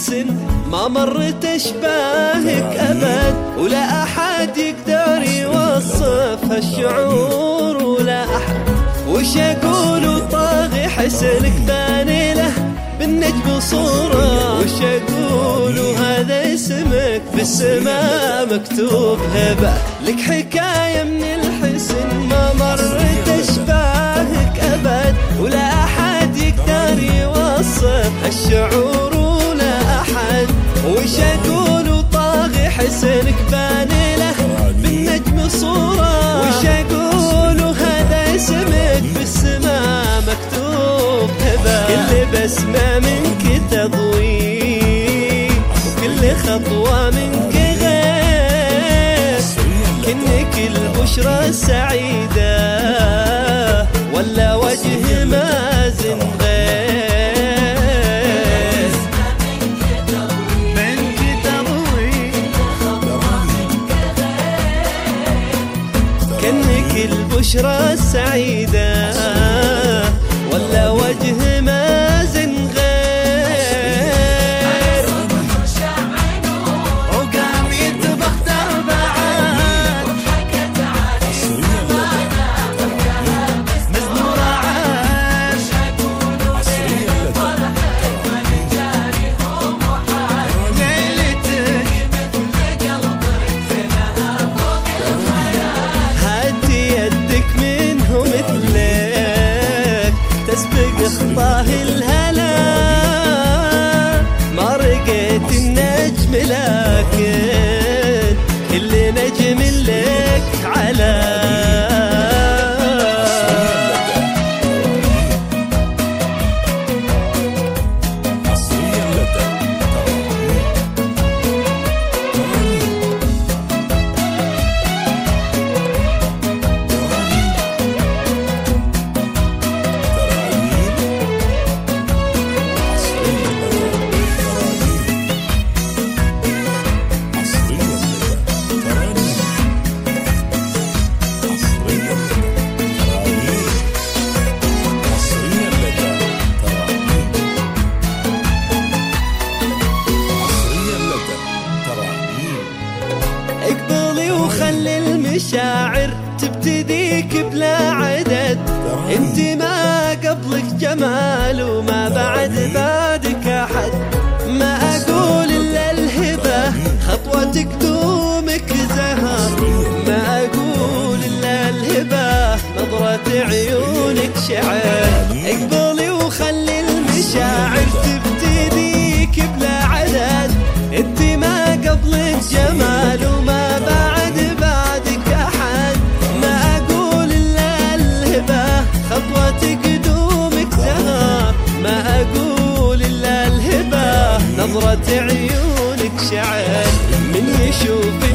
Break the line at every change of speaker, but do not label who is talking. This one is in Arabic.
حسن ما مرت اشباهك ابد، ولا احد يقدر يوصف هالشعور ولا احد. وش اقول طاغي حسنك باني له بالنجم صورة، وش اقول هذا اسمك بالسماء مكتوب هبة. لك حكاية من الحسن ما مرت اشباهك ابد، ولا احد يقدر يوصف هالشعور ولا احد. وش اقول طاغي حسنك باني له بالنجم صورة، وش اقول هذا اسمك بالسماء مكتوب هبة. كل بسمة منك تضوي، وكل خطوة منك غير، كنك البشرى السعيدة ولا وجه مازن غير. كنك البشرى السعيدة ولا وجه مازن غير. وقام يطبخ تربعات مزنورة عاش، ليلتك هاتي يدك منه مثلك تسبق خطاه الهلا. ما رقيت النجم لكن كل نجم لك على. اقبلي وخلي المشاعر تبتديك بلا عدد. انت ما قبلك جمال وما بعدك احد. ما اقول الا الهبة خطوتك دومك زهر. ما اقول الا الهبة نظرة عيونك شعر. اقبلي وخلي المشاعر تبتديك بلا عدد. انت ما قبلك جمال وما بعدك احد. ما اقول الا الهبة خطوتك دومك زهر. ما اقول الا الهبة نظرة عيونك شعر. من يشوف